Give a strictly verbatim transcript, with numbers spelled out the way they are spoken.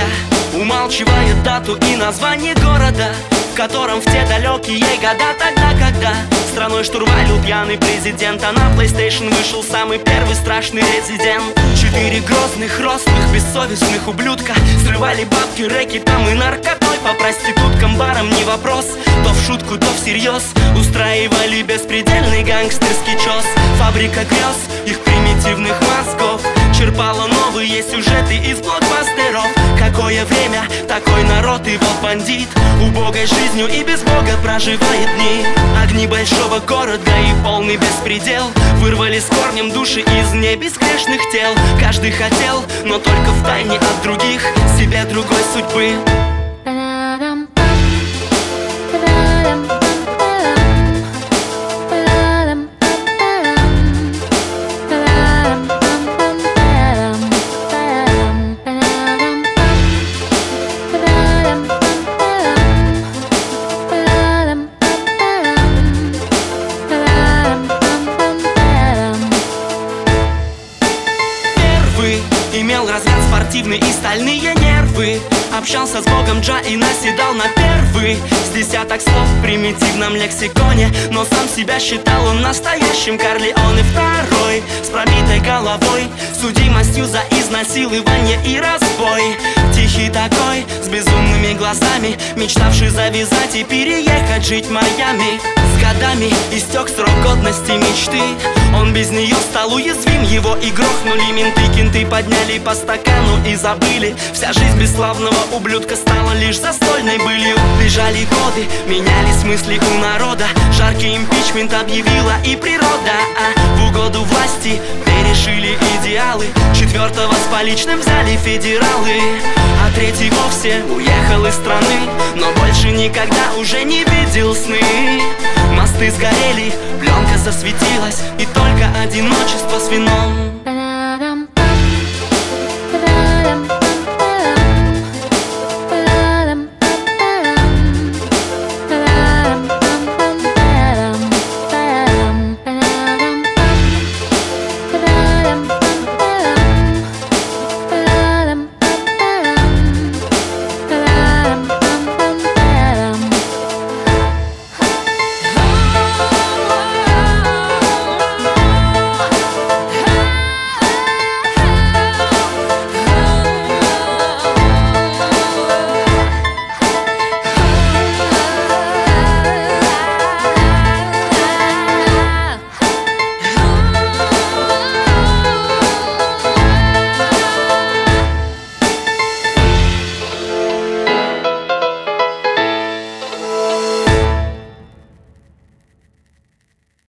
умалчивает дату и название города, в котором в те далекие года, тогда, когда страной штурвалил пьяный президент, а на PlayStation вышел самый первый страшный резидент. Четыре грозных, рослых, бессовестных ублюдка срывали бабки рэкетом и наркотой по проституткам, барам не вопрос. То в шутку, то всерьез устраивали беспредельный гангстерский чес. Фабрика грез их примитивных мозгов черпала новые сюжеты из блокбастеров. Какое время, такой народ, и вот бандит убогой жизнью и без бога проживает дни. Огни большого города и полный беспредел вырвали с корнем души из небезгрешных тел. Каждый хотел, но только втайне от других, себе другой судьбы. Имел разряд спортивный и стальные нервы, общался с богом Джа и наседал на первый с десяток слов в примитивном лексиконе. Но сам себя считал он настоящим Корлеоне второй, с пробитой головой, судимостью за изнасилование и разбой. Тихий такой, с безумными глазами, мечтавший завязать и переехать жить в Майами. С годами истек срок годности мечты, он без нее стал уязвим, его и грохнули менты. Кенты подняли по стакану и забыли, вся жизнь бесславного ублюдка стала лишь застольной былью. Бежали годы, менялись мысли у народа, жаркий импичмент объявила и природа, а в угоду власти перешили идеалы. Четвертого с поличным взяли федералы, а третий вовсе уехал из страны, но больше никогда уже не видел сны. Мосты сгорели, пленка засветилась, и только одиночество с вином